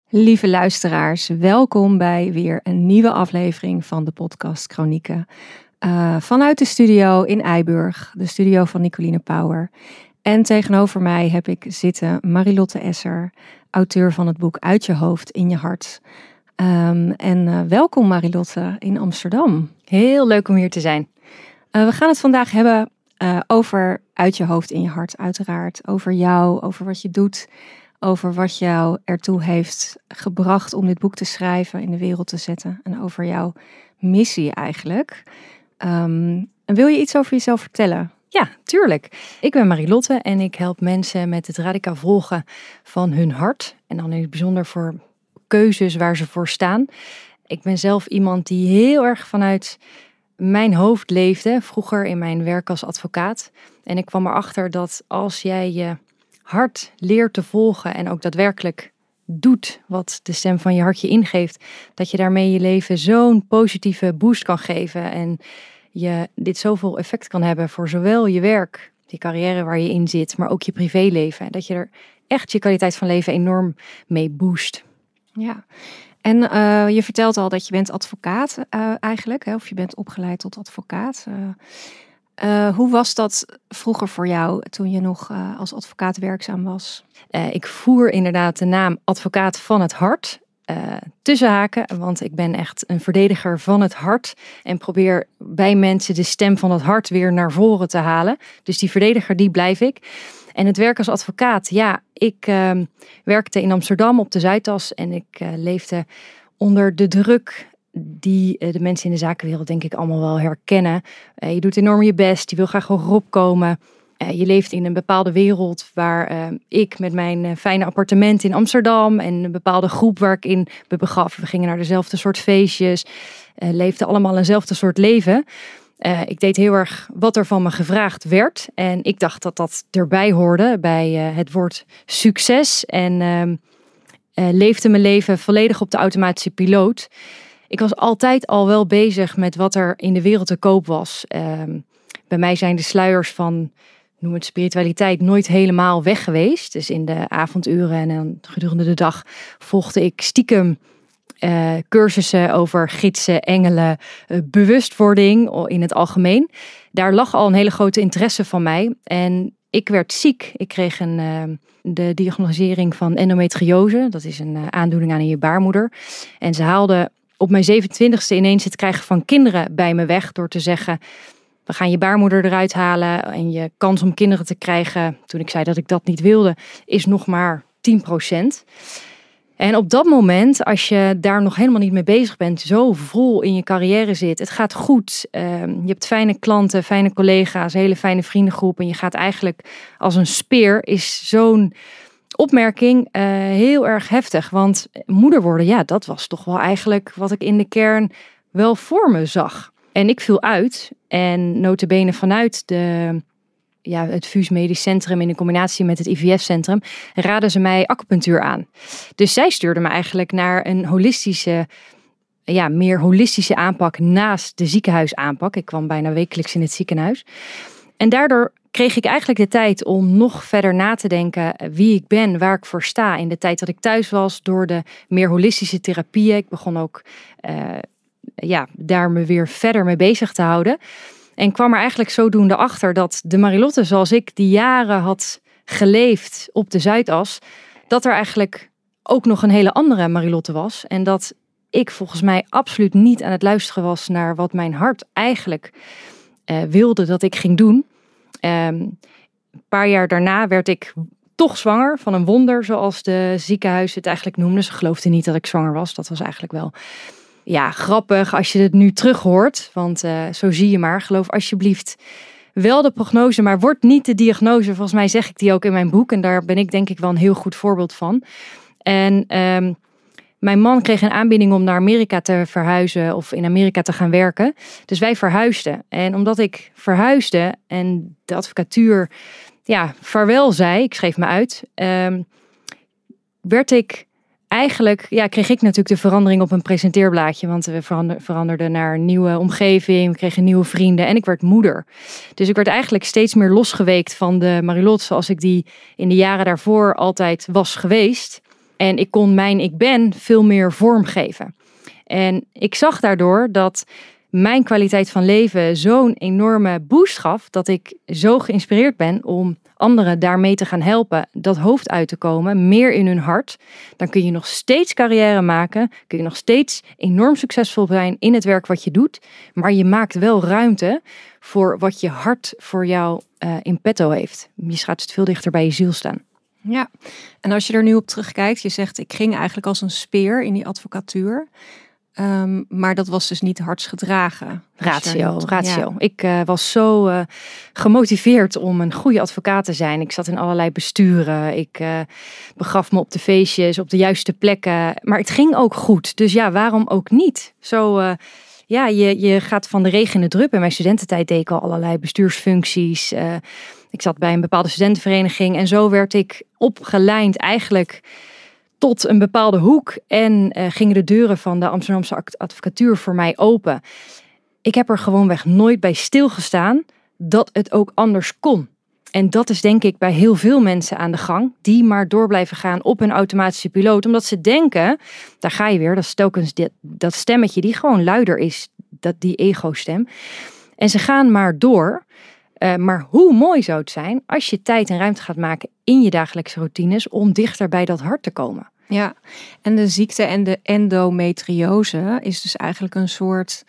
Lieve luisteraars, welkom bij weer een nieuwe aflevering van de podcast Chronieken. Vanuit de studio in Eiburg, de studio van Nicoline Pauwer. En tegenover mij heb ik zitten Marilotte Esser, auteur van het boek Uit je hoofd in je hart. Welkom Marilotte in Amsterdam. Heel leuk om hier te zijn. We gaan het vandaag hebben over Uit je hoofd in je hart, uiteraard. Over jou, over wat je doet. Over wat jou ertoe heeft gebracht om dit boek te schrijven, in de wereld te zetten. En over jouw missie eigenlijk. Wil je iets over jezelf vertellen? Ja, tuurlijk. Ik ben Marilotte en ik help mensen met het radicaal volgen van hun hart. En dan in het bijzonder voor keuzes waar ze voor staan. Ik ben zelf iemand die heel erg vanuit mijn hoofd leefde. Vroeger in mijn werk als advocaat. En ik kwam erachter dat als jij je hart leert te volgen en ook daadwerkelijk doet wat de stem van je hartje ingeeft, dat je daarmee je leven zo'n positieve boost kan geven en je dit zoveel effect kan hebben voor zowel je werk, je carrière waar je in zit, maar ook je privéleven. Dat je er echt je kwaliteit van leven enorm mee boost. Ja, en je vertelt al dat je bent advocaat eigenlijk, hè? Of je bent opgeleid tot advocaat. Hoe was dat vroeger voor jou toen je nog als advocaat werkzaam was? Ik voer inderdaad de naam advocaat van het hart tussen haken, want ik ben echt een verdediger van het hart en probeer bij mensen de stem van het hart weer naar voren te halen. Dus die verdediger, die blijf ik. En het werk als advocaat, ja, ik werkte in Amsterdam op de Zuidas en ik leefde onder de druk die de mensen in de zakenwereld denk ik allemaal wel herkennen. Je doet enorm je best, je wil graag hogerop komen. Je leeft in een bepaalde wereld waar ik met mijn fijne appartement in Amsterdam en een bepaalde groep waar ik in me begaf. We gingen naar dezelfde soort feestjes, leefden allemaal eenzelfde soort leven. Ik deed heel erg wat er van me gevraagd werd. En ik dacht dat dat erbij hoorde bij het woord succes. En leefde mijn leven volledig op de automatische piloot. Ik was altijd al wel bezig met wat er in de wereld te koop was. Bij mij zijn de sluiers van, noem het spiritualiteit, nooit helemaal weg geweest. Dus in de avonduren en dan gedurende de dag volgde ik stiekem cursussen over gidsen, engelen, bewustwording in het algemeen. Daar lag al een hele grote interesse van mij. En ik werd ziek. Ik kreeg de diagnosticering van endometriose. Dat is een aandoening aan je baarmoeder. En ze haalde op mijn 27e ineens het krijgen van kinderen bij me weg door te zeggen, we gaan je baarmoeder eruit halen en je kans om kinderen te krijgen, toen ik zei dat ik dat niet wilde, is nog maar 10%. En op dat moment, als je daar nog helemaal niet mee bezig bent, zo vol in je carrière zit, het gaat goed, je hebt fijne klanten, fijne collega's, een hele fijne vriendengroep en je gaat eigenlijk als een speer, is zo'n opmerking heel erg heftig. Want moeder worden, ja, dat was toch wel eigenlijk wat ik in de kern wel voor me zag. En ik viel uit en nota bene vanuit het VUS Medisch Centrum in combinatie met het IVF-centrum raden ze mij acupunctuur aan. Dus zij stuurde me eigenlijk naar een meer holistische aanpak naast de ziekenhuisaanpak. Ik kwam bijna wekelijks in het ziekenhuis. En daardoor kreeg ik eigenlijk de tijd om nog verder na te denken wie ik ben, waar ik voor sta. In de tijd dat ik thuis was, door de meer holistische therapieën. Ik begon ook daar me weer verder mee bezig te houden. En kwam er eigenlijk zodoende achter dat de Marilotte zoals ik die jaren had geleefd op de Zuidas, dat er eigenlijk ook nog een hele andere Marilotte was. En dat ik volgens mij absoluut niet aan het luisteren was naar wat mijn hart eigenlijk wilde dat ik ging doen. Een paar jaar daarna werd ik toch zwanger van een wonder, zoals de ziekenhuis het eigenlijk noemde. Ze geloofden niet dat ik zwanger was. Dat was eigenlijk wel grappig als je het nu terug hoort. Want zo zie je maar. Geloof alsjeblieft wel de prognose, maar wordt niet de diagnose. Volgens mij zeg ik die ook in mijn boek. En daar ben ik denk ik wel een heel goed voorbeeld van. En mijn man kreeg een aanbieding om naar Amerika te verhuizen of in Amerika te gaan werken. Dus wij verhuisden. En omdat ik verhuisde en de advocatuur vaarwel zei, ik schreef me uit, kreeg ik natuurlijk de verandering op een presenteerblaadje. Want we veranderden naar een nieuwe omgeving. We kregen nieuwe vrienden en ik werd moeder. Dus ik werd eigenlijk steeds meer losgeweekt van de Marilotte zoals ik die in de jaren daarvoor altijd was geweest. En ik kon mijn ik ben veel meer vormgeven. En ik zag daardoor dat mijn kwaliteit van leven zo'n enorme boost gaf, dat ik zo geïnspireerd ben om anderen daarmee te gaan helpen dat hoofd uit te komen, meer in hun hart. Dan kun je nog steeds carrière maken, kun je nog steeds enorm succesvol zijn in het werk wat je doet, maar je maakt wel ruimte voor wat je hart voor jou in petto heeft. Je gaat dus veel dichter bij je ziel staan. Ja, en als je er nu op terugkijkt, je zegt ik ging eigenlijk als een speer in die advocatuur. Maar dat was dus niet hartsgedragen. Ratio. Ja. Ik was zo gemotiveerd om een goede advocaat te zijn. Ik zat in allerlei besturen. Ik begaf me op de feestjes, op de juiste plekken. Maar het ging ook goed. Dus ja, waarom ook niet? Zo, je gaat van de regen in de drup. In mijn studententijd deed ik al allerlei bestuursfuncties. Ik zat bij een bepaalde studentenvereniging. En zo werd ik opgeleid eigenlijk tot een bepaalde hoek en gingen de deuren van de Amsterdamse advocatuur voor mij open. Ik heb er gewoonweg nooit bij stilgestaan dat het ook anders kon. En dat is denk ik bij heel veel mensen aan de gang, die maar door blijven gaan op een automatische piloot. Omdat ze denken, daar ga je weer, dat is telkens dat stemmetje die gewoon luider is, die ego-stem. En ze gaan maar door. Maar hoe mooi zou het zijn als je tijd en ruimte gaat maken in je dagelijkse routines om dichter bij dat hart te komen. Ja, en de ziekte en de endometriose is dus eigenlijk een soort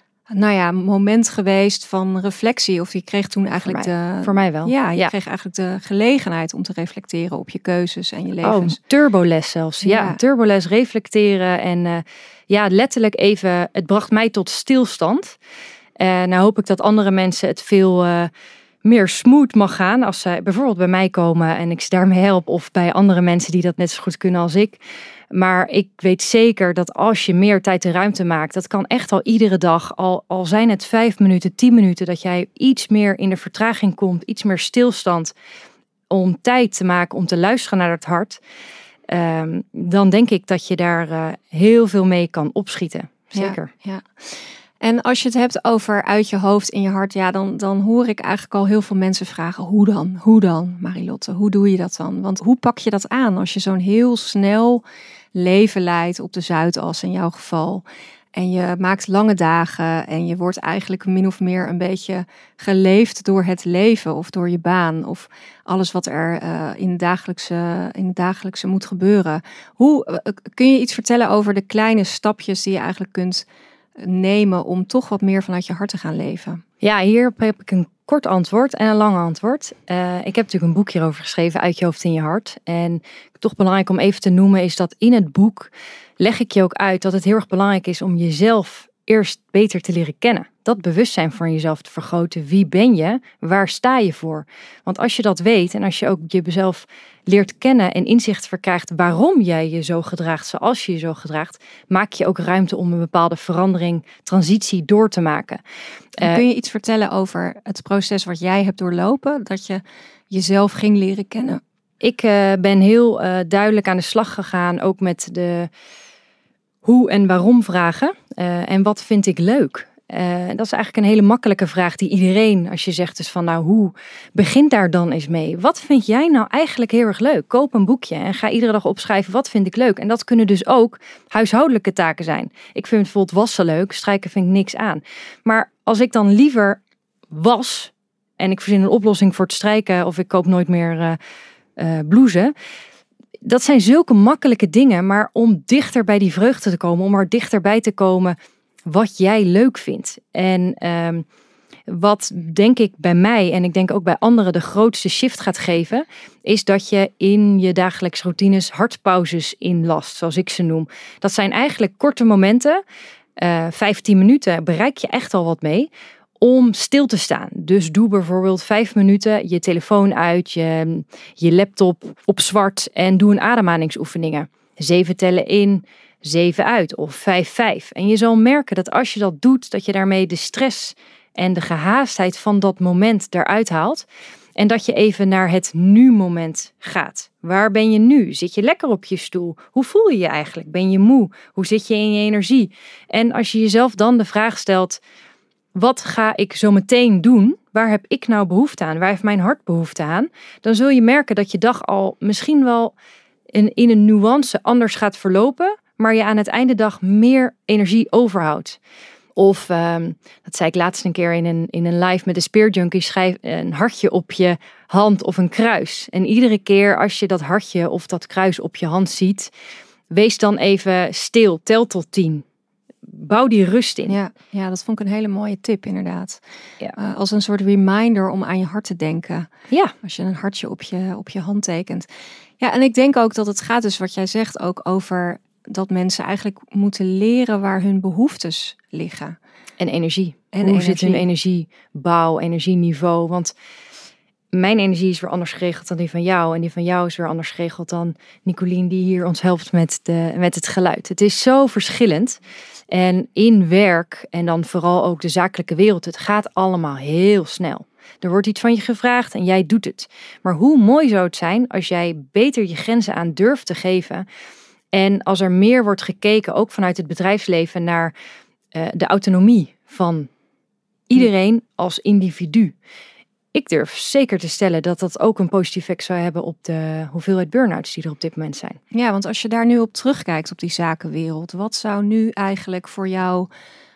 moment geweest van reflectie. Of je kreeg toen eigenlijk voor mij wel. Ja, je kreeg eigenlijk de gelegenheid om te reflecteren op je keuzes en je levens. Oh, turboles zelfs. Ja, turboles reflecteren en letterlijk even, het bracht mij tot stilstand. Nou hoop ik dat andere mensen het veel meer smooth mag gaan als zij bijvoorbeeld bij mij komen en ik ze daarmee help, of bij andere mensen die dat net zo goed kunnen als ik. Maar ik weet zeker dat als je meer tijd en ruimte maakt, dat kan echt al iedere dag, al zijn het 5 minuten, 10 minuten, dat jij iets meer in de vertraging komt, iets meer stilstand om tijd te maken om te luisteren naar het hart. Dan denk ik dat je daar heel veel mee kan opschieten. Zeker. Ja. En als je het hebt over uit je hoofd in je hart, dan hoor ik eigenlijk al heel veel mensen vragen, hoe dan, Marilotte? Hoe doe je dat dan? Want hoe pak je dat aan als je zo'n heel snel leven leidt op de Zuidas in jouw geval? En je maakt lange dagen en je wordt eigenlijk min of meer een beetje geleefd door het leven of door je baan of alles wat er in het dagelijkse moet gebeuren. Kun je iets vertellen over de kleine stapjes die je eigenlijk kunt nemen om toch wat meer vanuit je hart te gaan leven? Ja, hier heb ik een kort antwoord en een lang antwoord. Ik heb natuurlijk een boek hierover geschreven, Uit je hoofd in je hart. En toch belangrijk om even te noemen is dat in het boek leg ik je ook uit dat het heel erg belangrijk is om jezelf eerst beter te leren kennen. Dat bewustzijn van jezelf te vergroten. Wie ben je? Waar sta je voor? Want als je dat weet en als je ook jezelf leert kennen en inzicht verkrijgt waarom jij je zo gedraagt zoals je je zo gedraagt, maak je ook ruimte om een bepaalde verandering, transitie door te maken. Kun je iets vertellen over het proces wat jij hebt doorlopen, dat je jezelf ging leren kennen? Ik ben heel duidelijk aan de slag gegaan, ook met de hoe en waarom vragen. En wat vind ik leuk? Dat is eigenlijk een hele makkelijke vraag die iedereen, als je zegt dus van hoe begint daar dan eens mee? Wat vind jij nou eigenlijk heel erg leuk? Koop een boekje en ga iedere dag opschrijven wat vind ik leuk. En dat kunnen dus ook huishoudelijke taken zijn. Ik vind bijvoorbeeld wassen leuk, strijken vind ik niks aan. Maar als ik dan liever was en ik verzin een oplossing voor het strijken of ik koop nooit meer blouses. Dat zijn zulke makkelijke dingen, maar om dichter bij die vreugde te komen, om er dichterbij te komen wat jij leuk vindt. En wat denk ik bij mij en ik denk ook bij anderen de grootste shift gaat geven, is dat je in je dagelijkse routines hartpauzes inlast, zoals ik ze noem. Dat zijn eigenlijk korte momenten, 15 minuten bereik je echt al wat mee, om stil te staan. Dus doe bijvoorbeeld 5 minuten je telefoon uit, je laptop op zwart en doe een ademhalingsoefeningen. 7 tellen in, 7 uit of 5-5. En je zal merken dat als je dat doet, dat je daarmee de stress en de gehaastheid van dat moment eruit haalt. En dat je even naar het nu-moment gaat. Waar ben je nu? Zit je lekker op je stoel? Hoe voel je je eigenlijk? Ben je moe? Hoe zit je in je energie? En als je jezelf dan de vraag stelt, wat ga ik zo meteen doen? Waar heb ik nou behoefte aan? Waar heeft mijn hart behoefte aan? Dan zul je merken dat je dag al misschien wel in een nuance anders gaat verlopen, maar je aan het einde dag meer energie overhoudt. Of, dat zei ik laatst een keer in een live met de Spirit Junkie, schrijf een hartje op je hand of een kruis. En iedere keer als je dat hartje of dat kruis op je hand ziet, wees dan even stil, tel tot 10. Bouw die rust in. Ja, dat vond ik een hele mooie tip inderdaad. Ja. Als een soort reminder om aan je hart te denken. Ja. Als je een hartje op je hand tekent. Ja, en ik denk ook dat het gaat dus wat jij zegt ook over dat mensen eigenlijk moeten leren waar hun behoeftes liggen. En energie. Hoe zit hun energiebouw, energieniveau? Want mijn energie is weer anders geregeld dan die van jou. En die van jou is weer anders geregeld dan Nicolien die hier ons helpt met het geluid. Het is zo verschillend. En in werk en dan vooral ook de zakelijke wereld, het gaat allemaal heel snel. Er wordt iets van je gevraagd en jij doet het. Maar hoe mooi zou het zijn als jij beter je grenzen aan durft te geven. En als er meer wordt gekeken, ook vanuit het bedrijfsleven, naar de autonomie van iedereen als individu. Ik durf zeker te stellen dat dat ook een positief effect zou hebben op de hoeveelheid burn-outs die er op dit moment zijn. Ja, want als je daar nu op terugkijkt op die zakenwereld, wat zou nu eigenlijk voor jou,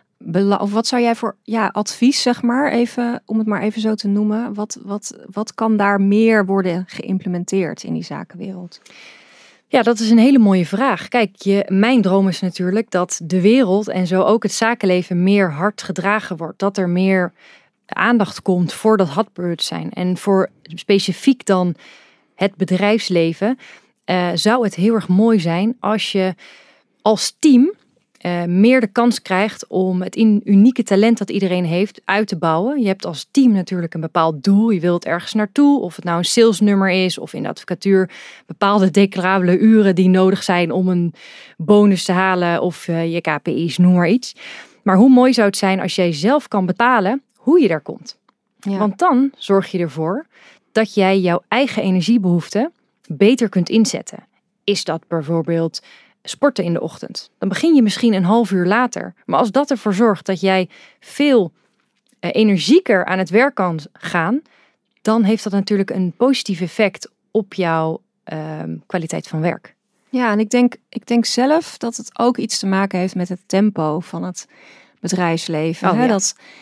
of wat zou jij voor advies, zeg maar, even, om het maar even zo te noemen, wat kan daar meer worden geïmplementeerd in die zakenwereld? Ja, dat is een hele mooie vraag. Kijk, mijn droom is natuurlijk dat de wereld en zo ook het zakenleven meer hard gedragen wordt. Dat er meer aandacht komt voor dat hartbewustzijn. En voor specifiek dan het bedrijfsleven zou het heel erg mooi zijn als je als team meer de kans krijgt om het unieke talent dat iedereen heeft uit te bouwen. Je hebt als team natuurlijk een bepaald doel. Je wilt ergens naartoe. Of het nou een salesnummer is of in de advocatuur bepaalde declarabele uren die nodig zijn om een bonus te halen of je KPI's, noem maar iets. Maar hoe mooi zou het zijn als jij zelf kan bepalen hoe je daar komt. Ja. Want dan zorg je ervoor dat jij jouw eigen energiebehoeften beter kunt inzetten. Is dat bijvoorbeeld sporten in de ochtend? Dan begin je misschien een half uur later. Maar als dat ervoor zorgt dat jij veel energieker aan het werk kan gaan, dan heeft dat natuurlijk een positief effect op jouw kwaliteit van werk. Ja, en ik denk zelf dat het ook iets te maken heeft met het tempo van het bedrijfsleven. Ja.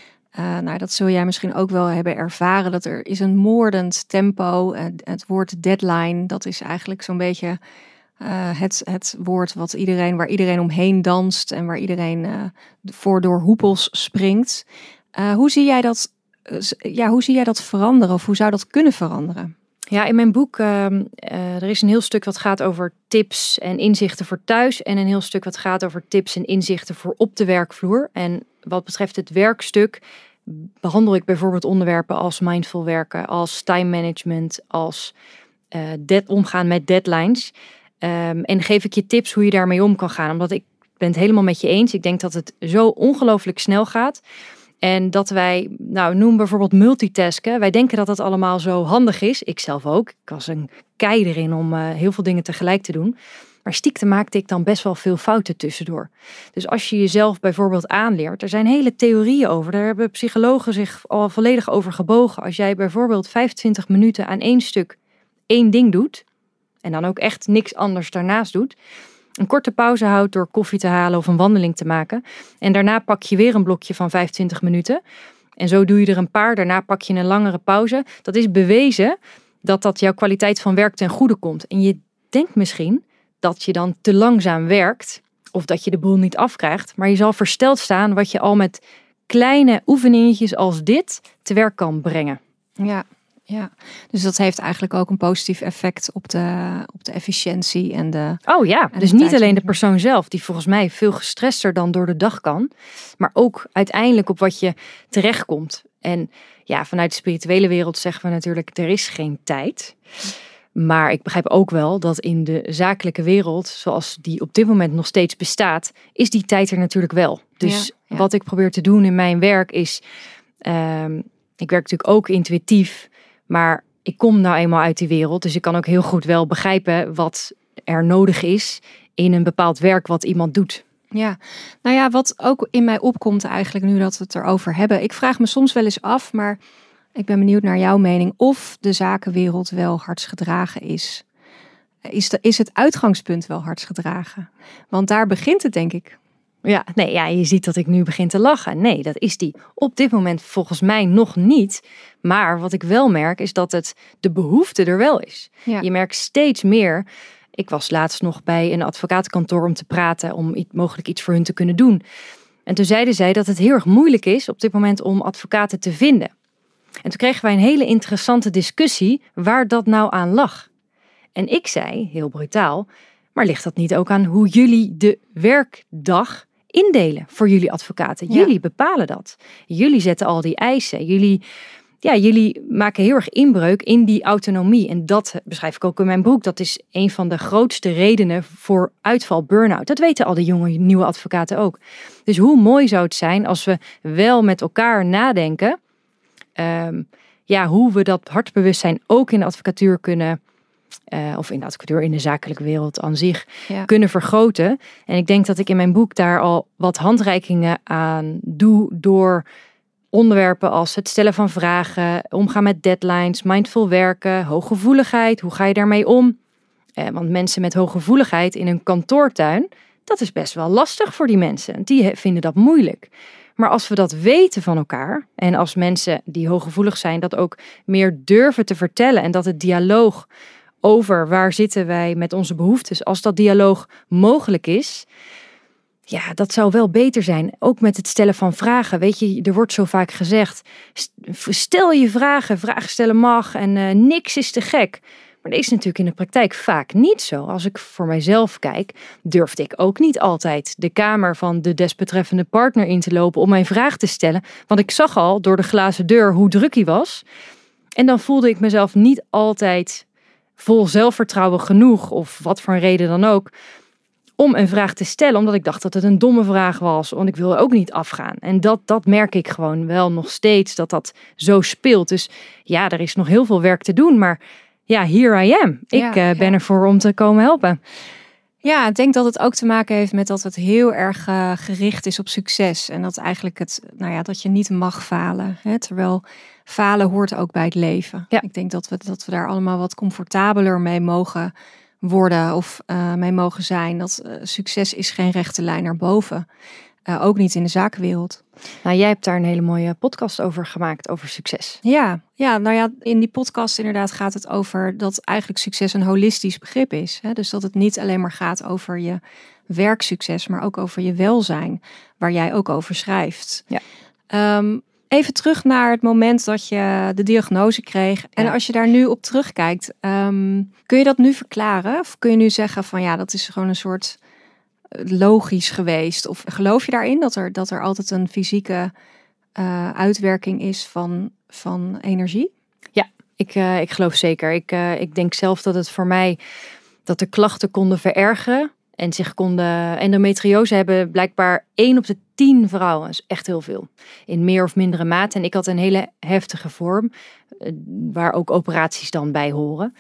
Dat zul jij misschien ook wel hebben ervaren. Dat er is een moordend tempo. Het woord deadline, dat is eigenlijk zo'n beetje het woord waar iedereen omheen danst en waar iedereen voor door hoepels springt. Hoe zie jij dat veranderen of hoe zou dat kunnen veranderen? Ja, in mijn boek er is een heel stuk wat gaat over tips en inzichten voor thuis en een heel stuk wat gaat over tips en inzichten voor op de werkvloer. En wat betreft het werkstuk behandel ik bijvoorbeeld onderwerpen als mindful werken, als time management, als omgaan met deadlines. En geef ik je tips hoe je daarmee om kan gaan. Omdat ik ben het helemaal met je eens. Ik denk dat het zo ongelooflijk snel gaat. En dat wij, noem bijvoorbeeld multitasken. Wij denken dat dat allemaal zo handig is. Ik zelf ook. Ik was een kei erin om heel veel dingen tegelijk te doen. Maar stiekem maakte ik dan best wel veel fouten tussendoor. Dus als je jezelf bijvoorbeeld aanleert. Er zijn hele theorieën over. Daar hebben psychologen zich al volledig over gebogen. Als jij bijvoorbeeld 25 minuten aan één ding doet. En dan ook echt niks anders daarnaast doet. Een korte pauze houdt door koffie te halen of een wandeling te maken. En daarna pak je weer een blokje van 25 minuten. En zo doe je er een paar. Daarna pak je een langere pauze. Dat is bewezen dat jouw kwaliteit van werk ten goede komt. En je denkt misschien dat je dan te langzaam werkt. Of dat je de boel niet afkrijgt. Maar je zal versteld staan wat je al met kleine oefeningetjes als dit te werk kan brengen. Ja, dus dat heeft eigenlijk ook een positief effect op de efficiëntie en de... Oh ja, dus niet alleen de persoon zelf, die volgens mij veel gestrester dan door de dag kan, maar ook uiteindelijk op wat je terechtkomt. En ja, vanuit de spirituele wereld zeggen we natuurlijk, er is geen tijd. Maar ik begrijp ook wel dat in de zakelijke wereld, zoals die op dit moment nog steeds bestaat, is die tijd er natuurlijk wel. Dus wat ik probeer te doen in mijn werk is, ik werk natuurlijk ook intuïtief, maar ik kom nou eenmaal uit die wereld. Dus ik kan ook heel goed wel begrijpen wat er nodig is in een bepaald werk wat iemand doet. Ja, wat ook in mij opkomt eigenlijk nu dat we het erover hebben. Ik vraag me soms wel eens af, maar ik ben benieuwd naar jouw mening. Of de zakenwereld wel hartsgedragen is. is het uitgangspunt wel hartsgedragen? Want daar begint het, denk ik. Ja, je ziet dat ik nu begin te lachen. Nee, dat is die op dit moment volgens mij nog niet. Maar wat ik wel merk is dat de behoefte er wel is. Ja. Je merkt steeds meer. Ik was laatst nog bij een advocatenkantoor om te praten, om mogelijk iets voor hun te kunnen doen. En toen zeiden zij dat het heel erg moeilijk is op dit moment om advocaten te vinden. En toen kregen wij een hele interessante discussie waar dat nou aan lag. En ik zei, heel brutaal, maar ligt dat niet ook aan hoe jullie de werkdag indelen voor jullie advocaten? Ja. Jullie bepalen dat. Jullie zetten al die eisen. Jullie maken heel erg inbreuk in die autonomie. En dat beschrijf ik ook in mijn boek. Dat is een van de grootste redenen voor uitval, burn-out. Dat weten al die jonge, nieuwe advocaten ook. Dus hoe mooi zou het zijn als we wel met elkaar nadenken, hoe we dat hartbewustzijn ook in de advocatuur kunnen, of in de advocatuur, in de zakelijke wereld aan zich, kunnen vergroten. En ik denk dat ik in mijn boek daar al wat handreikingen aan doe door onderwerpen als het stellen van vragen, omgaan met deadlines, mindful werken, hooggevoeligheid. Hoe ga je daarmee om? Want mensen met hooggevoeligheid in een kantoortuin, dat is best wel lastig voor die mensen. Die vinden dat moeilijk. Maar als we dat weten van elkaar en als mensen die hooggevoelig zijn dat ook meer durven te vertellen en dat het dialoog over waar zitten wij met onze behoeftes, als dat dialoog mogelijk is, ja, dat zou wel beter zijn. Ook met het stellen van vragen. Weet je, er wordt zo vaak gezegd, stel je vragen, vragen stellen mag en niks is te gek. Maar dat is natuurlijk in de praktijk vaak niet zo. Als ik voor mijzelf kijk, durfde ik ook niet altijd de kamer van de desbetreffende partner in te lopen om mijn vraag te stellen. Want ik zag al door de glazen deur hoe druk hij was. En dan voelde ik mezelf niet altijd vol zelfvertrouwen genoeg, of wat voor een reden dan ook, om een vraag te stellen, omdat ik dacht dat het een domme vraag was, want ik wilde ook niet afgaan. En dat merk ik gewoon wel nog steeds, dat zo speelt. Dus ja, er is nog heel veel werk te doen, maar ja, here I am. Ik ben ervoor om te komen helpen. Ja, ik denk dat het ook te maken heeft met dat het heel erg gericht is op succes. En dat eigenlijk dat je niet mag falen. Hè? Terwijl falen hoort ook bij het leven. Ja. Ik denk dat we daar allemaal wat comfortabeler mee mogen worden of mee mogen zijn. Dat succes is geen rechte lijn naar boven. Ook niet in de zakenwereld. Nou, jij hebt daar een hele mooie podcast over gemaakt, over succes. Ja, in die podcast inderdaad gaat het over dat eigenlijk succes een holistisch begrip is. Hè? Dus dat het niet alleen maar gaat over je werksucces, maar ook over je welzijn, waar jij ook over schrijft. Ja. Even terug naar het moment dat je de diagnose kreeg. En als je daar nu op terugkijkt, kun je dat nu verklaren? Of kun je nu zeggen van ja, dat is gewoon een soort logisch geweest? Of geloof je daarin dat er altijd een fysieke uitwerking is van energie? Ja, ik geloof zeker. Ik denk zelf dat het voor mij, dat de klachten konden verergeren en zich konden endometriose hebben blijkbaar 1 op de 10 vrouwen. Dat is echt heel veel. In meer of mindere mate. En ik had een hele heftige vorm, waar ook operaties dan bij horen.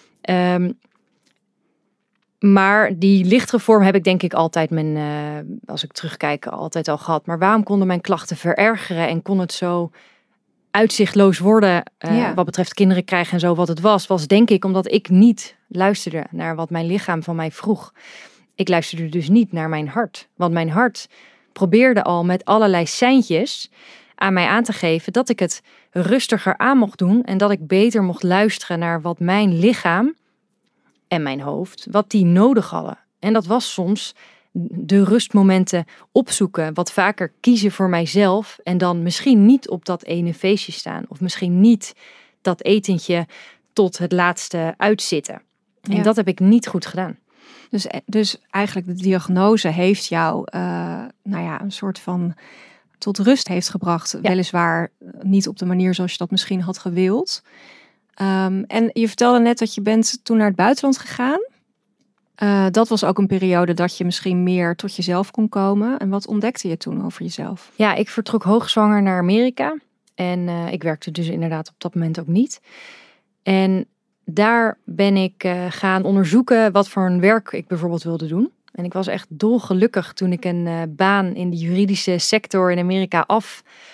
Maar die lichtere vorm heb ik denk ik altijd als ik terugkijk, altijd al gehad. Maar waarom konden mijn klachten verergeren en kon het zo uitzichtloos worden wat betreft kinderen krijgen en zo wat het was denk ik omdat ik niet luisterde naar wat mijn lichaam van mij vroeg. Ik luisterde dus niet naar mijn hart. Want mijn hart probeerde al met allerlei seintjes aan mij aan te geven dat ik het rustiger aan mocht doen en dat ik beter mocht luisteren naar wat mijn lichaam en mijn hoofd, wat die nodig hadden. En dat was soms de rustmomenten opzoeken, wat vaker kiezen voor mijzelf en dan misschien niet op dat ene feestje staan of misschien niet dat etentje tot het laatste uitzitten. En dat heb ik niet goed gedaan. Dus eigenlijk de diagnose heeft jou een soort van tot rust heeft gebracht. Ja. Weliswaar niet op de manier zoals je dat misschien had gewild. En je vertelde net dat je bent toen naar het buitenland gegaan. Dat was ook een periode dat je misschien meer tot jezelf kon komen. En wat ontdekte je toen over jezelf? Ja, ik vertrok hoogzwanger naar Amerika. En ik werkte dus inderdaad op dat moment ook niet. En daar ben ik gaan onderzoeken wat voor een werk ik bijvoorbeeld wilde doen. En ik was echt dolgelukkig toen ik een baan in de juridische sector in Amerika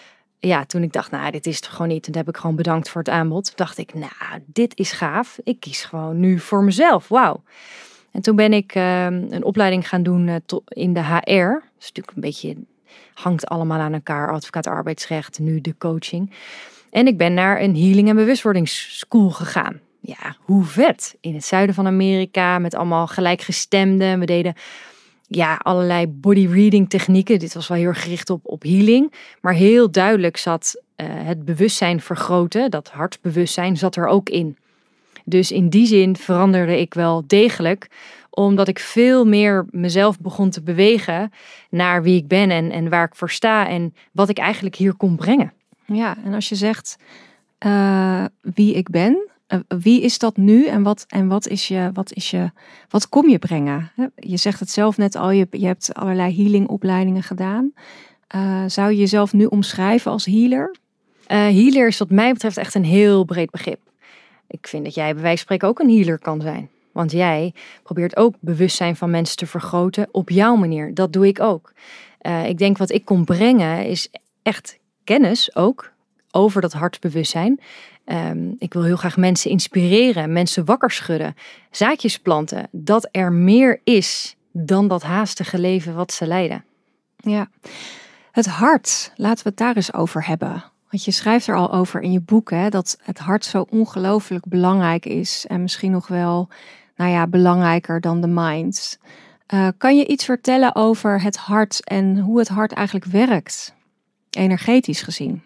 toen ik dacht, nou, dit is het gewoon niet. En toen heb ik gewoon bedankt voor het aanbod. Toen dacht ik, nou, dit is gaaf. Ik kies gewoon nu voor mezelf. Wauw. En toen ben ik een opleiding gaan doen in de HR. Dat is natuurlijk een beetje, hangt allemaal aan elkaar. Advocaat arbeidsrecht, nu de coaching. En ik ben naar een healing- en bewustwordingsschool gegaan. Ja, hoe vet. In het zuiden van Amerika, met allemaal gelijkgestemden. We deden allerlei body reading technieken. Dit was wel heel erg gericht op healing. Maar heel duidelijk zat het bewustzijn vergroten. Dat hartbewustzijn zat er ook in. Dus in die zin veranderde ik wel degelijk. Omdat ik veel meer mezelf begon te bewegen naar wie ik ben en waar ik voor sta. En wat ik eigenlijk hier kon brengen. Ja, en als je zegt wie ik ben, wie is dat nu en wat kom je brengen? Je zegt het zelf net al, je hebt allerlei healingopleidingen gedaan. Zou je jezelf nu omschrijven als healer? Healer is wat mij betreft echt een heel breed begrip. Ik vind dat jij bij wijze van spreken ook een healer kan zijn. Want jij probeert ook bewustzijn van mensen te vergroten op jouw manier. Dat doe ik ook. Ik denk wat ik kon brengen is echt kennis ook over dat hartbewustzijn. Ik wil heel graag mensen inspireren, mensen wakker schudden, zaadjes planten. Dat er meer is dan dat haastige leven wat ze leiden. Ja, het hart, laten we het daar eens over hebben. Want je schrijft er al over in je boek, hè, dat het hart zo ongelooflijk belangrijk is. En misschien nog wel, belangrijker dan de mind. Kan je iets vertellen over het hart en hoe het hart eigenlijk werkt, energetisch gezien?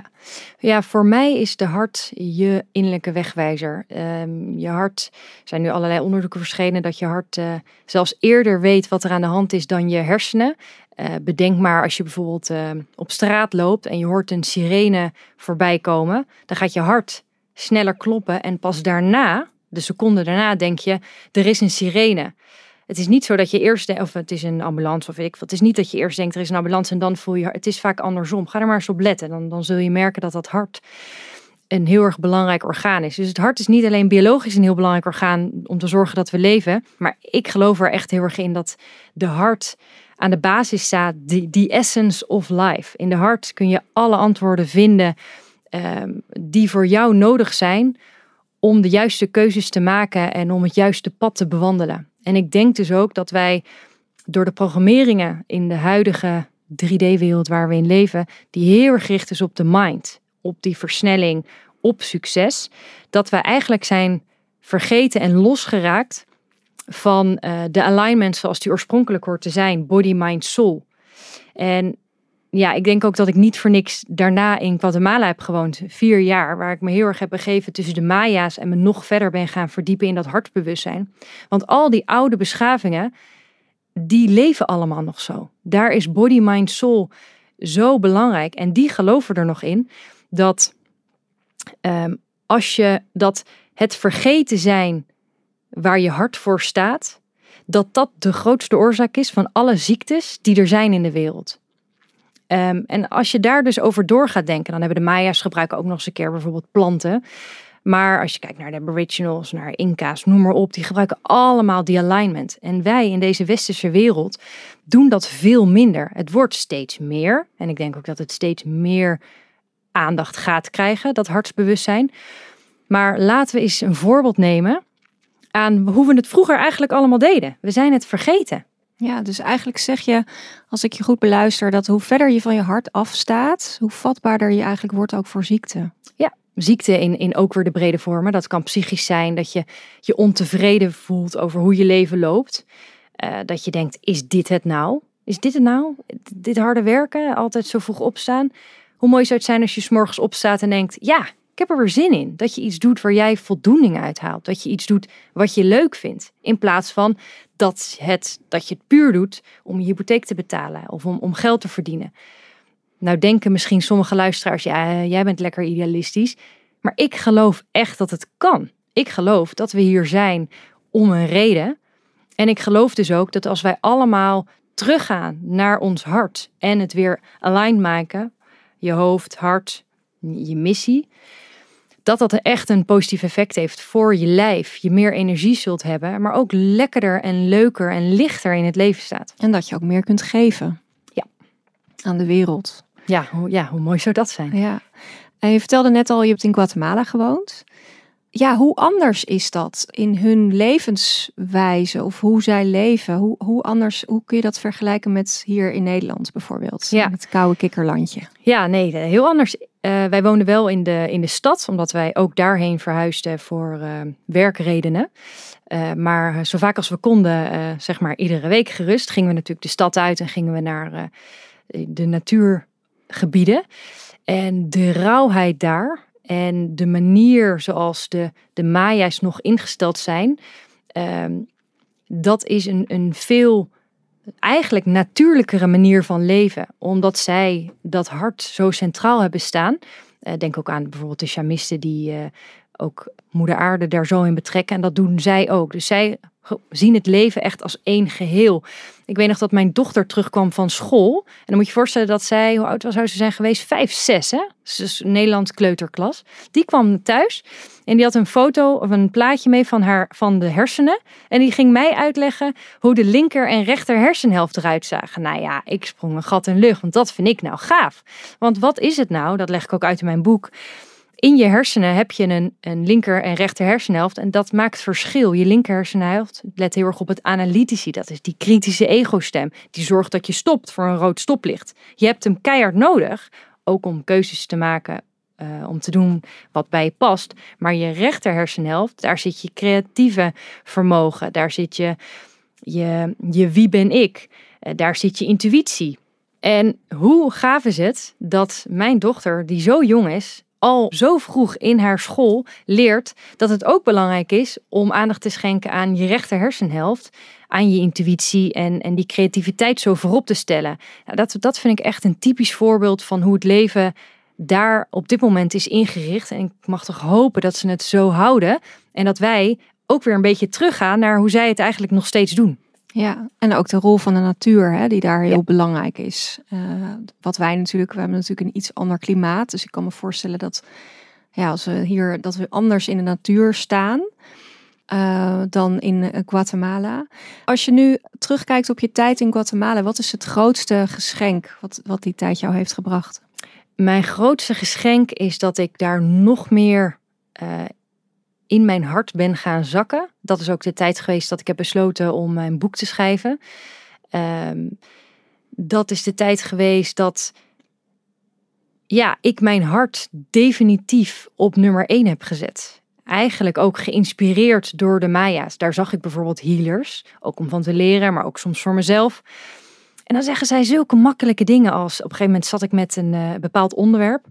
Ja, voor mij is de hart je innerlijke wegwijzer. Je hart, er zijn nu allerlei onderzoeken verschenen dat je hart zelfs eerder weet wat er aan de hand is dan je hersenen. Bedenk maar als je bijvoorbeeld op straat loopt en je hoort een sirene voorbij komen. Dan gaat je hart sneller kloppen en pas daarna, de seconde daarna, denk je, er is een sirene. Het is niet zo dat je eerst denkt, of het is een ambulance of weet ik veel. Het is niet dat je eerst denkt er is een ambulance en dan voel je, het is vaak andersom. Ga er maar eens op letten. Dan zul je merken dat hart een heel erg belangrijk orgaan is. Dus het hart is niet alleen biologisch een heel belangrijk orgaan om te zorgen dat we leven. Maar ik geloof er echt heel erg in dat de hart aan de basis staat, the essence of life. In de hart kun je alle antwoorden vinden die voor jou nodig zijn om de juiste keuzes te maken en om het juiste pad te bewandelen. En ik denk dus ook dat wij door de programmeringen in de huidige 3D-wereld waar we in leven, die heel erg gericht is op de mind, op die versnelling, op succes, dat wij eigenlijk zijn vergeten en losgeraakt van de alignment zoals die oorspronkelijk hoort te zijn, body, mind, soul. En ja, ik denk ook dat ik niet voor niks daarna in Guatemala heb gewoond, 4 jaar, waar ik me heel erg heb begeven tussen de Maya's en me nog verder ben gaan verdiepen in dat hartbewustzijn. Want al die oude beschavingen, die leven allemaal nog zo. Daar is body, mind, soul zo belangrijk. En die geloven er nog in dat dat het vergeten zijn waar je hart voor staat, dat de grootste oorzaak is van alle ziektes die er zijn in de wereld. En als je daar dus over door gaat denken, dan hebben de Maya's gebruiken ook nog eens een keer bijvoorbeeld planten. Maar als je kijkt naar de Aboriginals, naar Inca's, noem maar op, die gebruiken allemaal die alignment. En wij in deze westerse wereld doen dat veel minder. Het wordt steeds meer. En ik denk ook dat het steeds meer aandacht gaat krijgen, dat hartsbewustzijn. Maar laten we eens een voorbeeld nemen aan hoe we het vroeger eigenlijk allemaal deden. We zijn het vergeten. Ja, dus eigenlijk zeg je, als ik je goed beluister, dat hoe verder je van je hart afstaat, hoe vatbaarder je eigenlijk wordt ook voor ziekte. Ja, ziekte in ook weer de brede vormen. Dat kan psychisch zijn, dat je je ontevreden voelt over hoe je leven loopt. Dat je denkt, is dit het nou? Is dit het nou? Dit harde werken, altijd zo vroeg opstaan. Hoe mooi zou het zijn als je 's morgens opstaat en denkt, ja, ik heb er weer zin in. Dat je iets doet waar jij voldoening uit haalt. Dat je iets doet wat je leuk vindt. In plaats van dat je het puur doet om je hypotheek te betalen of om geld te verdienen. Nou denken misschien sommige luisteraars, ja, jij bent lekker idealistisch. Maar ik geloof echt dat het kan. Ik geloof dat we hier zijn om een reden. En ik geloof dus ook dat als wij allemaal teruggaan naar ons hart en het weer aligned maken, je hoofd, hart, je missie, dat echt een positief effect heeft voor je lijf. Je meer energie zult hebben, maar ook lekkerder en leuker en lichter in het leven staat. En dat je ook meer kunt geven. Ja. Aan de wereld. Hoe mooi zou dat zijn? Ja. En je vertelde net al, je hebt in Guatemala gewoond. Ja, hoe anders is dat in hun levenswijze of hoe zij leven? Hoe kun je dat vergelijken met hier in Nederland bijvoorbeeld? Ja. Het koude kikkerlandje. Ja, nee, heel anders. Wij woonden wel in de stad, omdat wij ook daarheen verhuisden voor werkredenen. Maar zo vaak als we konden, zeg maar iedere week gerust, gingen we natuurlijk de stad uit en gingen we naar de natuurgebieden. En de rauwheid daar en de manier zoals de Maya's nog ingesteld zijn, dat is een veel eigenlijk natuurlijkere manier van leven. Omdat zij dat hart zo centraal hebben staan. Denk ook aan bijvoorbeeld de shamisten die ook moeder aarde daar zo in betrekken. En dat doen zij ook. Dus zij zien het leven echt als één geheel. Ik weet nog dat mijn dochter terugkwam van school. En dan moet je voorstellen dat zij, hoe oud zou ze zijn geweest? 5, 6 hè? Dus een Nederlands kleuterklas. Die kwam thuis en die had een foto of een plaatje mee van de hersenen. En die ging mij uitleggen hoe de linker en rechter hersenhelft eruit zagen. Nou ja, ik sprong een gat in lucht, want dat vind ik nou gaaf. Want wat is het nou? Dat leg ik ook uit in mijn boek. In je hersenen heb je een linker en rechter hersenhelft en dat maakt verschil. Je linker hersenhelft let heel erg op het analytici. Dat is die kritische ego-stem. Die zorgt dat je stopt voor een rood stoplicht. Je hebt hem keihard nodig, ook om keuzes te maken, om te doen wat bij je past. Maar je rechter hersenhelft, daar zit je creatieve vermogen. Daar zit je wie ben ik. Daar zit je intuïtie. En hoe gaaf is het dat mijn dochter, die zo jong is, al zo vroeg in haar school leert dat het ook belangrijk is om aandacht te schenken aan je rechter hersenhelft, aan je intuïtie en die creativiteit zo voorop te stellen. Nou, dat vind ik echt een typisch voorbeeld van hoe het leven daar op dit moment is ingericht. En ik mag toch hopen dat ze het zo houden en dat wij ook weer een beetje teruggaan naar hoe zij het eigenlijk nog steeds doen. Ja, en ook de rol van de natuur, hè, die daar heel belangrijk is. We hebben natuurlijk een iets ander klimaat. Dus ik kan me voorstellen dat als dat we anders in de natuur staan dan in Guatemala. Als je nu terugkijkt op je tijd in Guatemala, wat is het grootste geschenk wat die tijd jou heeft gebracht? Mijn grootste geschenk is dat ik daar nog meer in mijn hart ben gaan zakken. Dat is ook de tijd geweest dat ik heb besloten om mijn boek te schrijven. Dat is de tijd geweest dat ik mijn hart definitief op nummer 1 heb gezet. Eigenlijk ook geïnspireerd door de Maya's. Daar zag ik bijvoorbeeld healers, ook om van te leren, maar ook soms voor mezelf. En dan zeggen zij zulke makkelijke dingen als, op een gegeven moment zat ik met een bepaald onderwerp.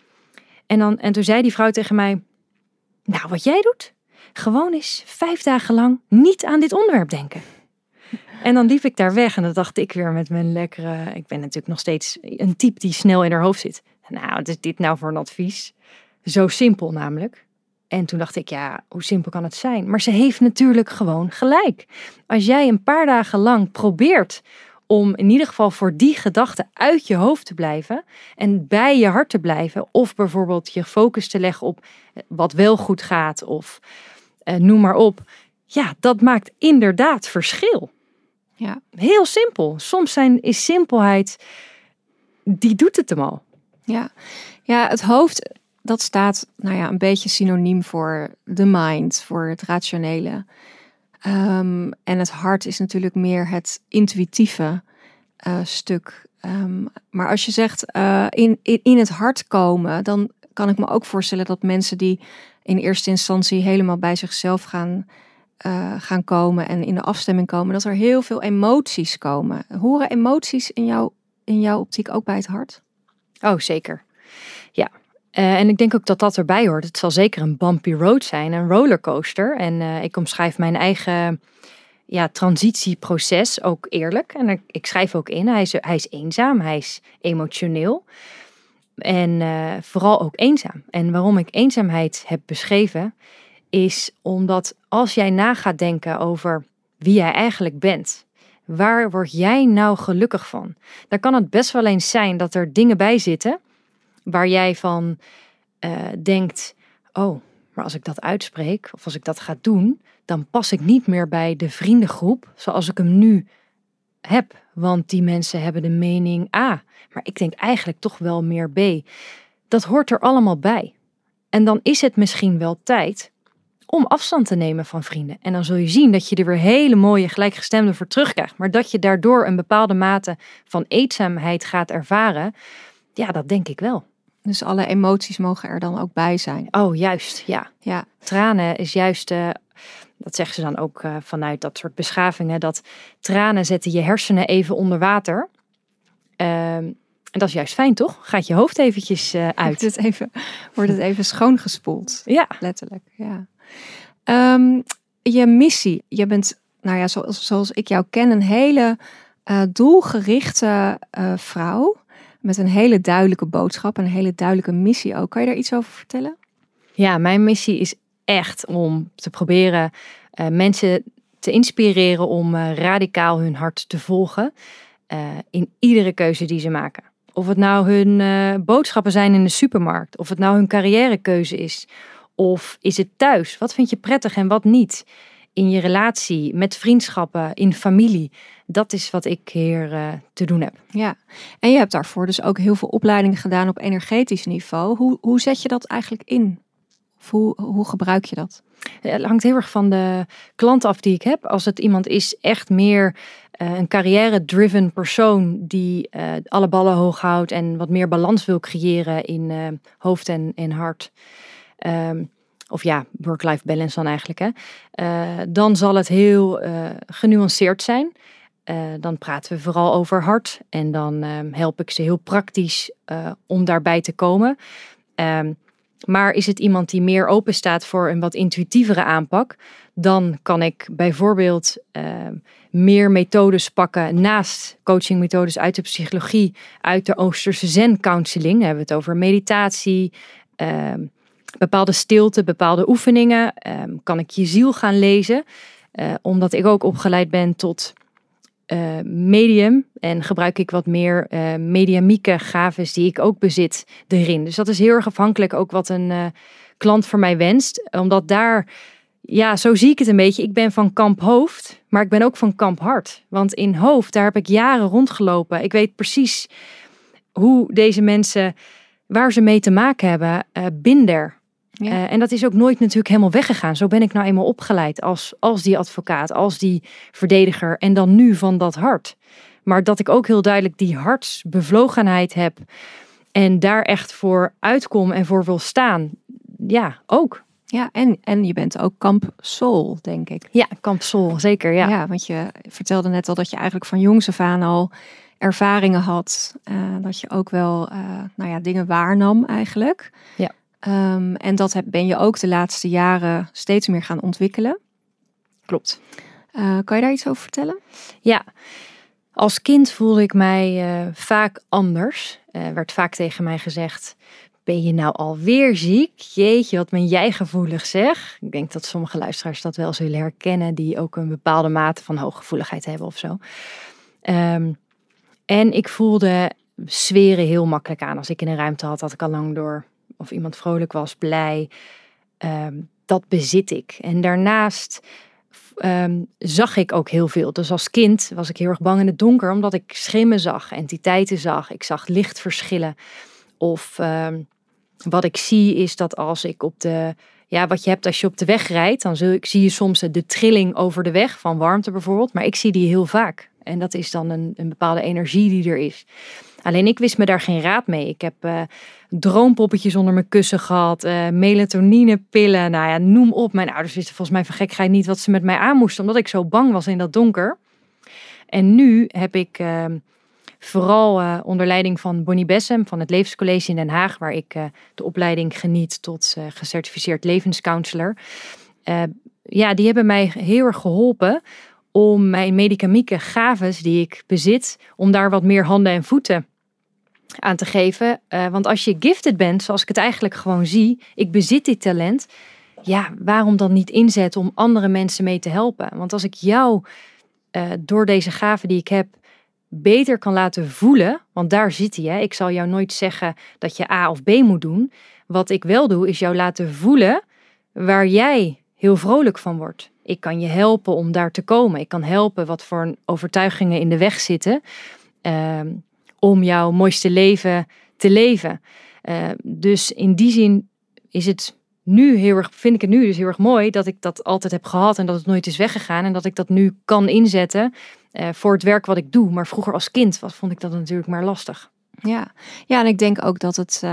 En toen zei die vrouw tegen mij, nou, wat jij doet, gewoon eens 5 dagen lang niet aan dit onderwerp denken. En dan liep ik daar weg en dan dacht ik weer met mijn lekkere, ik ben natuurlijk nog steeds een type die snel in haar hoofd zit. Nou, wat is dit nou voor een advies? Zo simpel namelijk. En toen dacht ik, ja, hoe simpel kan het zijn? Maar ze heeft natuurlijk gewoon gelijk. Als jij een paar dagen lang probeert om in ieder geval voor die gedachten uit je hoofd te blijven en bij je hart te blijven, of bijvoorbeeld je focus te leggen op wat wel goed gaat, of noem maar op. Ja, dat maakt inderdaad verschil. Ja. Heel simpel. Soms is simpelheid, die doet het hem al. Ja, het hoofd, dat staat een beetje synoniem voor de mind, voor het rationele. En het hart is natuurlijk meer het intuïtieve stuk. Maar als je zegt in het hart komen, dan kan ik me ook voorstellen dat mensen die in eerste instantie helemaal bij zichzelf gaan komen en in de afstemming komen, dat er heel veel emoties komen. Horen emoties in jouw optiek ook bij het hart? Oh, zeker. Ja. En ik denk ook dat dat erbij hoort. Het zal zeker een bumpy road zijn, een rollercoaster. En ik omschrijf mijn eigen transitieproces ook eerlijk. En ik schrijf ook in, hij is eenzaam, hij is emotioneel. En vooral ook eenzaam. En waarom ik eenzaamheid heb beschreven, is omdat als jij na gaat denken over wie jij eigenlijk bent, waar word jij nou gelukkig van? Dan kan het best wel eens zijn dat er dingen bij zitten waar jij van denkt, oh, maar als ik dat uitspreek of als ik dat ga doen, dan pas ik niet meer bij de vriendengroep zoals ik hem nu heb. want die mensen hebben de mening A. Maar ik denk eigenlijk toch wel meer B. Dat hoort er allemaal bij. En dan is het misschien wel tijd om afstand te nemen van vrienden. En dan zul je zien dat je er weer hele mooie gelijkgestemden voor terugkrijgt. Maar dat je daardoor een bepaalde mate van eenzaamheid gaat ervaren, ja, dat denk ik wel. Dus alle emoties mogen er dan ook bij zijn. Oh, juist, ja. Ja. Tranen is juist, dat zeggen ze dan ook vanuit dat soort beschavingen, dat tranen zetten je hersenen even onder water. En dat is juist fijn, toch? Gaat je hoofd eventjes uit. Wordt het even schoongespoeld. Ja. Letterlijk, ja. Je missie. Je bent, nou ja, zoals ik jou ken, een hele doelgerichte vrouw. Met een hele duidelijke boodschap, een hele duidelijke missie ook. Kan je daar iets over vertellen? Ja, mijn missie is echt om te proberen mensen te inspireren om radicaal hun hart te volgen. In iedere keuze die ze maken. Of het nou hun boodschappen zijn in de supermarkt. Of het nou hun carrièrekeuze is. Of is het thuis? Wat vind je prettig en wat niet? In je relatie, met vriendschappen, in familie. Dat is wat ik hier te doen heb. Ja, en je hebt daarvoor dus ook heel veel opleidingen gedaan op energetisch niveau. Hoe zet je dat eigenlijk in? Of hoe gebruik je dat? Het hangt heel erg van de klant af die ik heb. Als het iemand is echt meer een carrière-driven persoon die alle ballen hoog houdt en wat meer balans wil creëren in hoofd en hart. Of ja, work-life balance dan eigenlijk. Hè. Dan zal het heel genuanceerd zijn. Dan praten we vooral over hart. En dan help ik ze heel praktisch om daarbij te komen. Maar is het iemand die meer open staat voor een wat intuïtievere aanpak, dan kan ik bijvoorbeeld meer methodes pakken naast coachingmethodes uit de psychologie, uit de Oosterse Zen-counseling. Dan hebben we het over meditatie, bepaalde stilte, bepaalde oefeningen. Kan ik je ziel gaan lezen, omdat ik ook opgeleid ben tot medium en gebruik ik wat meer mediamieke gaves die ik ook bezit erin. Dus dat is heel erg afhankelijk ook wat een klant voor mij wenst. Omdat daar, ja, zo zie ik het een beetje. Ik ben van kamp hoofd, maar ik ben ook van kamp hart. Want in hoofd, daar heb ik jaren rondgelopen. Ik weet precies hoe deze mensen, waar ze mee te maken hebben, binder. Ja. En dat is ook nooit natuurlijk helemaal weggegaan. Zo ben ik nou eenmaal opgeleid als die advocaat, als die verdediger en dan nu van dat hart. Maar dat ik ook heel duidelijk die hartsbevlogenheid heb en daar echt voor uitkom en voor wil staan. Ja, ook. Ja, en je bent ook kamp soul, denk ik. Ja, kamp soul, zeker. Ja. Ja, want je vertelde net al dat je eigenlijk van jongs af aan al ervaringen had. Dat je ook wel dingen waarnam eigenlijk. Ja. En dat ben je ook de laatste jaren steeds meer gaan ontwikkelen. Klopt. Kan je daar iets over vertellen? Ja, als kind voelde ik mij vaak anders. Werd vaak tegen mij gezegd, ben je nou alweer ziek? Jeetje, wat ben jij gevoelig zeg. Ik denk dat sommige luisteraars dat wel zullen herkennen, die ook een bepaalde mate van hooggevoeligheid hebben of zo. En ik voelde sferen heel makkelijk aan. Als ik in een ruimte had ik al lang door. Of iemand vrolijk was, blij. Dat bezit ik. En daarnaast zag ik ook heel veel. Dus als kind was ik heel erg bang in het donker, omdat ik schimmen zag, entiteiten zag. Ik zag lichtverschillen. Of wat ik zie is dat als ik op de... Ja, wat je hebt als je op de weg rijdt, dan zie je soms de trilling over de weg, van warmte bijvoorbeeld. Maar ik zie die heel vaak. En dat is dan een bepaalde energie die er is. Alleen ik wist me daar geen raad mee. Ik heb droompoppetjes onder mijn kussen gehad, melatonine-pillen, nou ja, noem op. Mijn ouders wisten volgens mij van gekheid niet wat ze met mij aan moesten, omdat ik zo bang was in dat donker. En nu heb ik vooral onder leiding van Bonnie Bessem van het Levenscollege in Den Haag, waar ik de opleiding geniet tot gecertificeerd levenscounselor. Die hebben mij heel erg geholpen om mijn medicamieke gaves die ik bezit, om daar wat meer handen en voeten aan te geven. Want als je gifted bent, zoals ik het eigenlijk gewoon zie, ik bezit dit talent, ja, waarom dan niet inzetten om andere mensen mee te helpen? Want als ik jou door deze gaven die ik heb beter kan laten voelen, want daar zit hij. Hè? Ik zal jou nooit zeggen dat je A of B moet doen. Wat ik wel doe, is jou laten voelen waar jij heel vrolijk van wordt. Ik kan je helpen om daar te komen. Ik kan helpen wat voor overtuigingen in de weg zitten. Om jouw mooiste leven te leven. Dus in die zin is het vind ik het nu dus heel erg mooi dat ik dat altijd heb gehad en dat het nooit is weggegaan en dat ik dat nu kan inzetten voor het werk wat ik doe. Maar vroeger als kind vond ik dat natuurlijk maar lastig. Ja, en ik denk ook dat het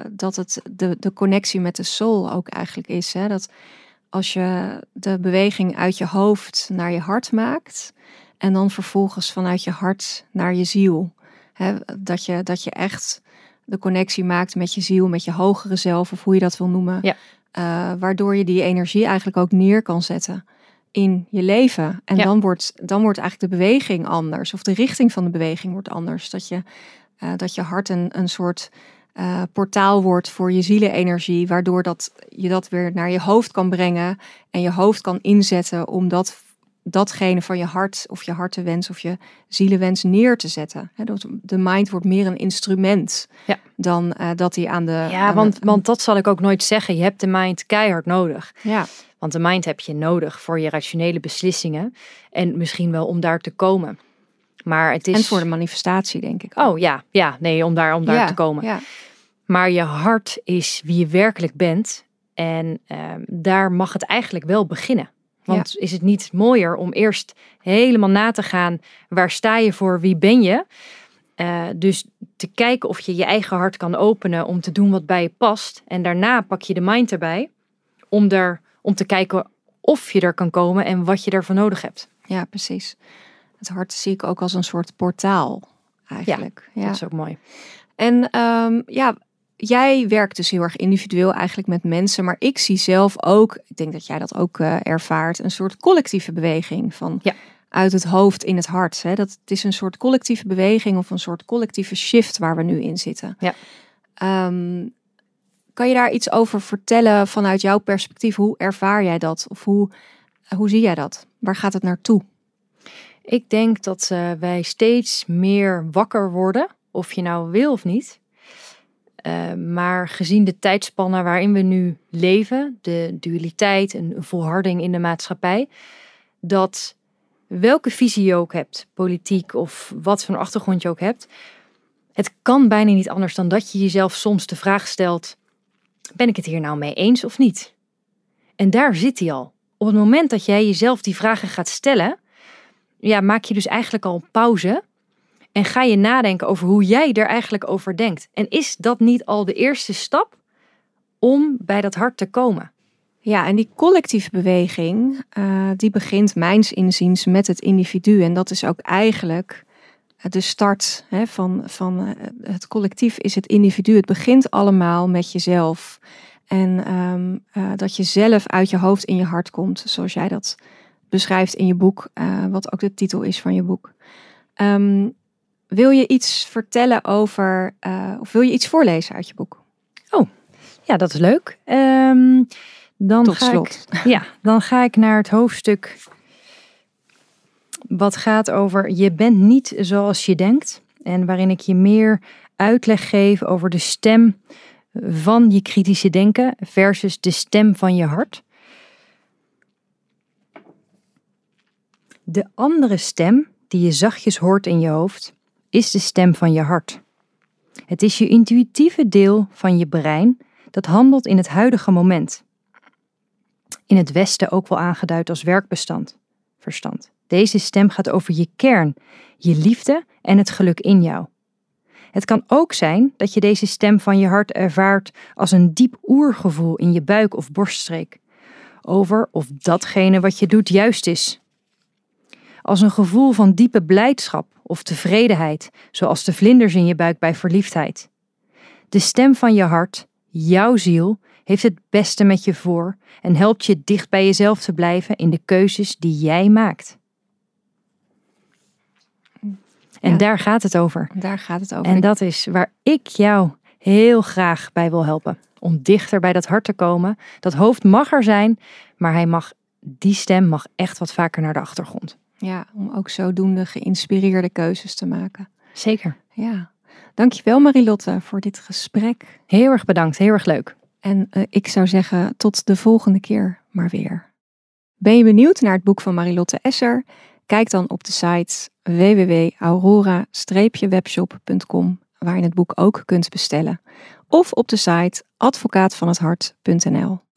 de connectie met de soul ook eigenlijk is. Hè? Dat als je de beweging uit je hoofd naar je hart maakt en dan vervolgens vanuit je hart naar je ziel. Hè? Dat je echt de connectie maakt met je ziel, met je hogere zelf of hoe je dat wil noemen. Ja. Waardoor je die energie eigenlijk ook neer kan zetten in je leven. En dan wordt eigenlijk de beweging anders of de richting van de beweging wordt anders. Dat je hart een soort portaal wordt voor je zielenenergie, waardoor je dat weer naar je hoofd kan brengen en je hoofd kan inzetten om datgene van je hart of je hartenwens of je zielenwens neer te zetten. De mind wordt meer een instrument dan dat hij aan de... Want dat zal ik ook nooit zeggen. Je hebt de mind keihard nodig. Ja. Want de mind heb je nodig voor je rationele beslissingen en misschien wel om daar te komen. Maar het is... En voor de manifestatie, denk ik. Oh om daar te komen. Ja. Maar je hart is wie je werkelijk bent. En daar mag het eigenlijk wel beginnen. Want is het niet mooier om eerst helemaal na te gaan, waar sta je voor, wie ben je? Dus te kijken of je je eigen hart kan openen om te doen wat bij je past. En daarna pak je de mind erbij om te kijken of je er kan komen en wat je daarvoor nodig hebt. Ja, precies. Het hart zie ik ook als een soort portaal eigenlijk. Ja, dat is ook mooi. En jij werkt dus heel erg individueel eigenlijk met mensen. Maar ik zie zelf ook, ik denk dat jij dat ook ervaart, een soort collectieve beweging van uit het hoofd in het hart. Hè? Dat het is een soort collectieve beweging of een soort collectieve shift waar we nu in zitten. Ja. Kan je daar iets over vertellen vanuit jouw perspectief? Hoe ervaar jij dat? Of hoe zie jij dat? Waar gaat het naartoe? Ik denk dat wij steeds meer wakker worden, of je nou wil of niet. Maar gezien de tijdspannen waarin we nu leven, de dualiteit en volharding in de maatschappij, dat welke visie je ook hebt, politiek of wat voor een achtergrond je ook hebt, het kan bijna niet anders dan dat je jezelf soms de vraag stelt, ben ik het hier nou mee eens of niet? En daar zit hij al. Op het moment dat jij jezelf die vragen gaat stellen, maak je dus eigenlijk al een pauze en ga je nadenken over hoe jij er eigenlijk over denkt. En is dat niet al de eerste stap om bij dat hart te komen? Ja, en die collectieve beweging, die begint mijns inziens met het individu. En dat is ook eigenlijk de start van het collectief is het individu. Het begint allemaal met jezelf. En dat je zelf uit je hoofd in je hart komt, zoals jij dat beschrijft in je boek, wat ook de titel is van je boek. Wil je iets vertellen over, of wil je iets voorlezen uit je boek? Oh, ja, dat is leuk. Dan ga ik naar het hoofdstuk wat gaat over je bent niet zoals je denkt. En waarin ik je meer uitleg geef over de stem van je kritische denken versus de stem van je hart. De andere stem die je zachtjes hoort in je hoofd is de stem van je hart. Het is je intuïtieve deel van je brein dat handelt in het huidige moment. In het Westen ook wel aangeduid als verstand. Deze stem gaat over je kern, je liefde en het geluk in jou. Het kan ook zijn dat je deze stem van je hart ervaart als een diep oergevoel in je buik of borststreek. Over of datgene wat je doet juist is. Als een gevoel van diepe blijdschap of tevredenheid, zoals de vlinders in je buik bij verliefdheid. De stem van je hart, jouw ziel, heeft het beste met je voor en helpt je dicht bij jezelf te blijven in de keuzes die jij maakt. En daar gaat het over. Daar gaat het over. En dat is waar ik jou heel graag bij wil helpen. Om dichter bij dat hart te komen. Dat hoofd mag er zijn, maar die stem mag echt wat vaker naar de achtergrond. Ja, om ook zodoende geïnspireerde keuzes te maken. Zeker. Ja. Dankjewel Marilotte voor dit gesprek. Heel erg bedankt, heel erg leuk. En ik zou zeggen tot de volgende keer maar weer. Ben je benieuwd naar het boek van Marilotte Esser? Kijk dan op de site www.aurora-webshop.com, waar je het boek ook kunt bestellen. Of op de site advocaatvanhethart.nl.